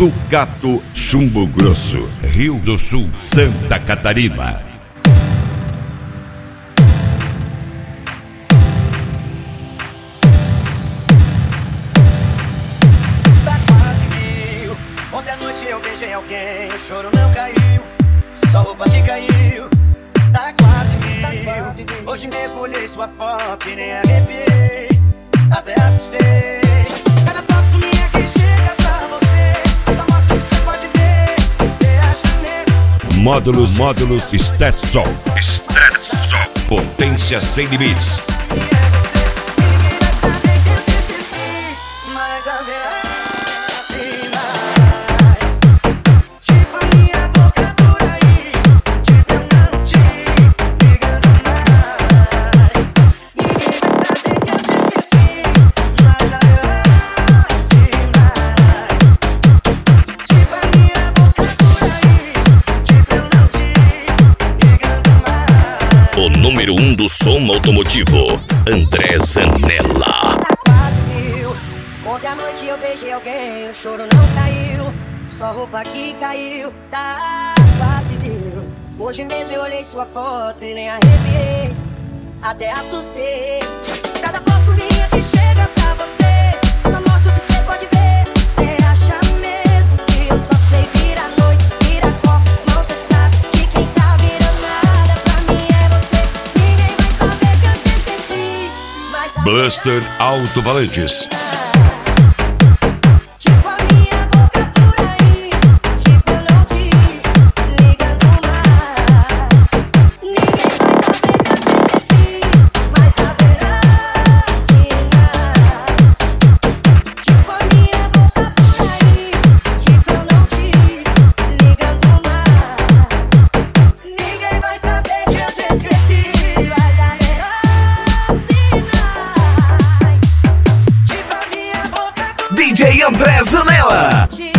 Ducato, Chumbo Grosso, Rio do Sul, Santa Catarina. Tá quase rio. Ontem à noite eu beijei alguém, o choro não caiu, só a roupa que caiu. Tá quase rio. Hoje mesmo olhei sua foto e nem arrepiei, até assustei. Cada foto minha que chega pra você, só mostra o que você pode ver. Você acha mesmo? Módulos Stetson. Potência sem limites. Mas haverá sinais, tipo a minha boca por aí, tipo eu não te ligando mais. Ninguém vai saber que eu te esqueci, mas haverá sinais, tipo a minha boca por aí, tipo eu não te ligando mais. O número 1 do som automotivo, André Zanella. Tá quase mil. Ontem à noite eu beijei alguém, o choro não caiu, só a roupa que caiu. Tá quase mil. Hoje mesmo eu olhei sua foto e nem arrepiei, até assustei. Cada foto minha que chega pra você, só mostra o que você pode ver. Você acha mesmo que eu só sei virar noite, virar copo, mal cê sabe que quem tá virando nada pra mim é você. Ninguém vai saber que eu te esqueci, mas Blaster Alto Valantes. tipo a minha boca por aí, tipo eu não te ligando mais. Ninguém vai saber que eu te esqueci, mas haverá sinais. Tipo a minha boca por aí, tipo eu não te ligando mais. Ninguém vai saber que eu te esqueci, mas haverá sinais. Tipo a minha boca por DJ André Zanella. Tipo